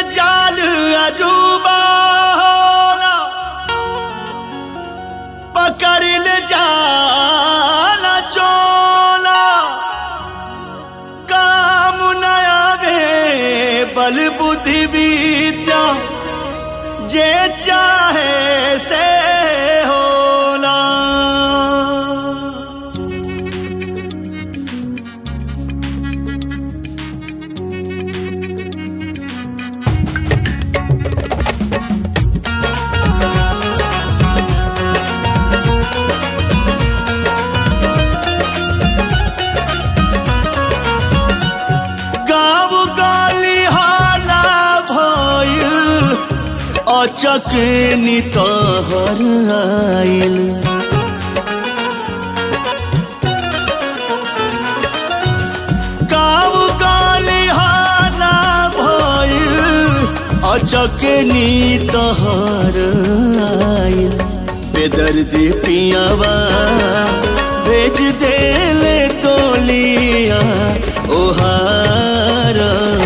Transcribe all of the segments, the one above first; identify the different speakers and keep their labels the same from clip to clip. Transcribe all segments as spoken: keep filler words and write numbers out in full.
Speaker 1: जाल अजूबा होला पकड़ ले जाला चोला काम न आवे बल बुद्धि विद्या जे चाहे से होला। अचक नितहर आइल गाँव गालिहाना भइल अचक नितहर आइल बेदर्दी पियावा भेज देले टोलिया ओहार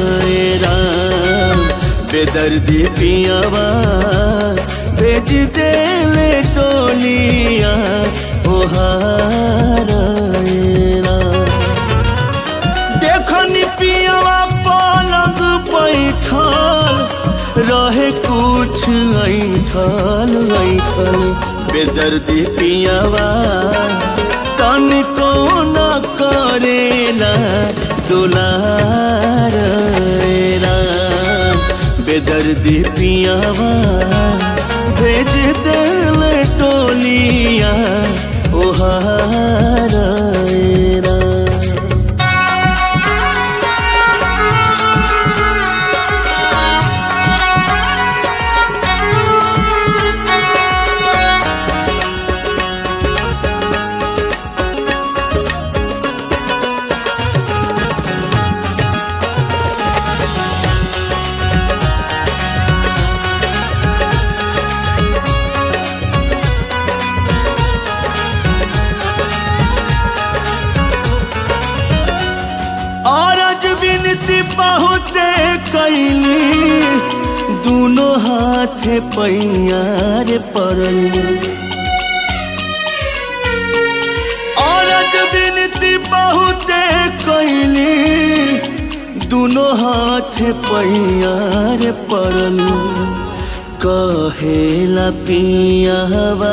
Speaker 1: बेदर्दी पियावा भेज देले टोलिया ओहारा देखनी पियावा पलंग बैठल रहे कुछ ऐठल ऐठल बेदर्दी पियावा तनिको न करेला दुलार बेदर्दी पियावा भेज देले टोलिया ओहारा। बहुते कैली दोनों हाथे पैयार पड़ली और विनती बहुते कैली दोनों हाथे पैयार पड़ली कहेला पियावा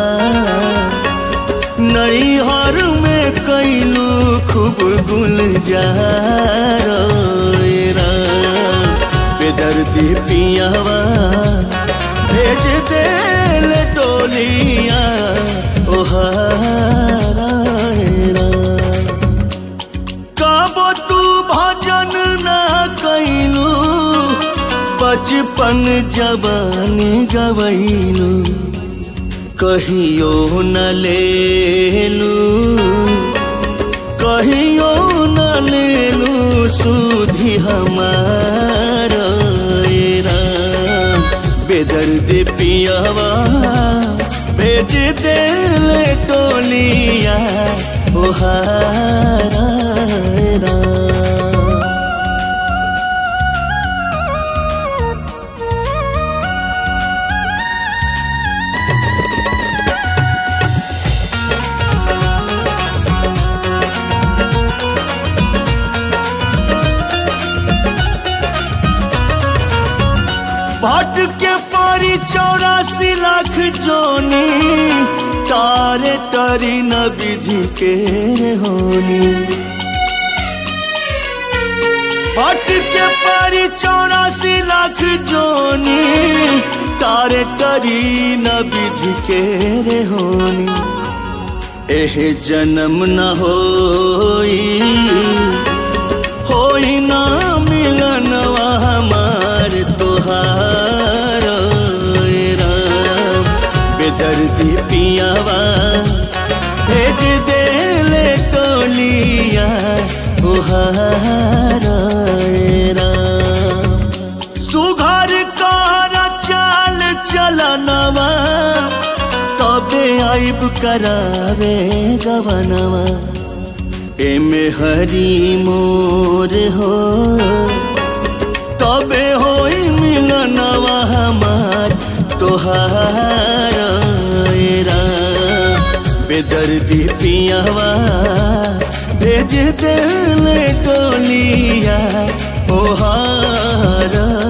Speaker 1: नैहर में कैलू खूब गुलजार बेदर्दी पियावा भेज देले टोलिया ओहारा। कब तू भजन न कैलू बचपन जवानी गवैलू कहियो न लेलू कहियो न लेलू सुधी हमार बेदर्दी पियावा भेज देले टोलिया ओहारा। भट के पारी चौरासी लाख जोनी तारे तरी न विधि के होनी भट के पारी चौरासी लाख जोनी तारे तरी न विधि के होनी एह जन्म न होई होई ना मिलनवा हमार तोहार बेदर्दी पियावा भेज देले टोलिया ओहारा। सुघर कर चाल चलनवा तबे आइब करावे गवनवा एमे हरी मोर हो तबे होई मिलन बेदर्दी पियावा भेज देले डोलिया ओहारा